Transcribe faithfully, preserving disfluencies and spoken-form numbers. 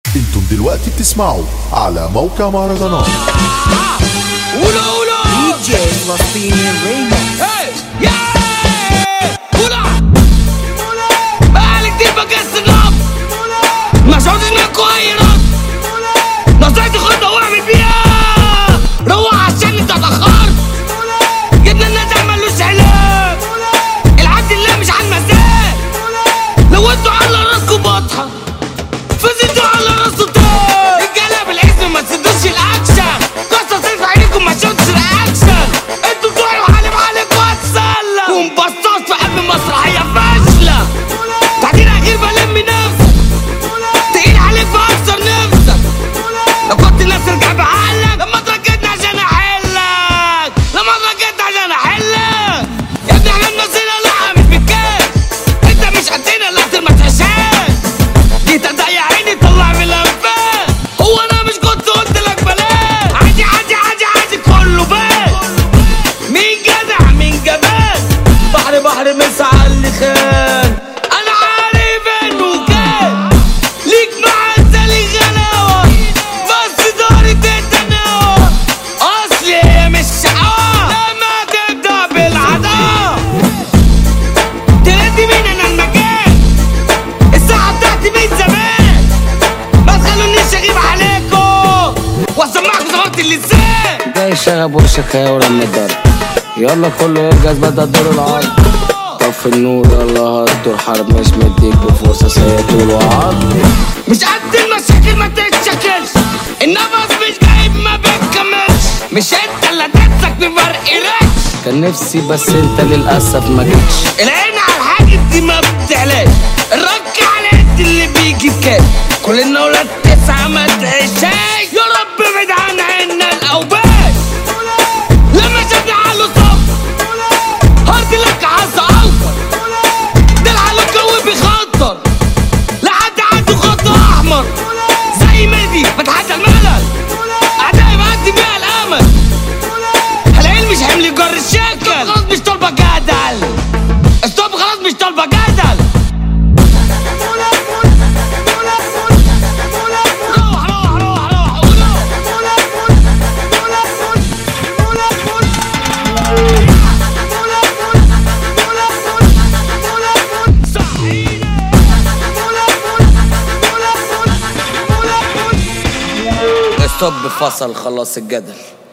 انتم دلوقتي بتسمعوا على موقع مهرجانات. قولوا قولوا دي جي فلسطيني ريمكس. يا قولوا بقالي كتير بكسر نبض، ما شفتش منكوا اي رد. نصيحتي خدها واعمل بيها، روح عشان انت اتأخرت. جبنا الناس عملوش علاج، العبد الله مش على المزاج. لو انتوا على راسكوا بطحة فزيتوا على راسه تاني. رجالة بالاسم ما تسدوش الاكشن، قصة صرف عينيكم ما شفتش الاكشن. انتوا بتوعي وحالف عليكم واتسلى، ومبسطات في قلب مسرحية فاشلة. تعديل اخير بلم نفسك، تقيل عليك فاكسر نفسك. لو كنت الناس ترجع بعقلك، لما اتركتني عشان احلك، لما اتركتني عشان احلك. يا ابني احنا بنفسنا لا مش بالكاس، انت مش قدنا لا ما تحشاش. جيت اضيع عيني طلع من الانفاس، هو انا مش كنت قلت لك بلاش؟ عادي عادي عادي عادي كله بان. مين جدع مين جبان، بحر بحر مسعى اللي خان. انا عارف انه كان ليك معزة غلاوة، بس دارت التناوة. اصلي هي مش شقاوة لما تبدأ بالعداوة. تردي مين انا المكان، الساعة بتاعتي من زمان. ما تخلونيش اغيب عليكم واسمعكم زمارة اللسان. جاي شغب وشك هيورا من الضرب، يلا كله يرجع بدأ دور العرض. طفي النور يلا هالدور حرب، مش مديك بفرصة سيطول وعرض. مش قد المشاكل ما تتشكلش، النفس مش جايب ما بتكملش. مش انت اللي هتمسك بفرق ريتش، كان نفسي بس انت للأسف ما جيتش. العين على الحاجة دي ما بتعلاش، الرك على قد اللي بيجي بكاش. كلنا ولاد تسعة ما تعيشاش، يا رب ابعد عن عنا الأوباش. لما شفنا عقله صف هارد لك حظ أوفر، ده العقل الجوي بيخطر لحد عنده خط أحمر. زي ميدي بتحدى الملل، أعدائي بقدم بيها الأمل. العين مش حمل جر الشكل، خلاص مش طالبة جدل. استوب خلاص مش طالبة جدل. روح روح روح روح قولوا. استوب فصل خلاص الجدل.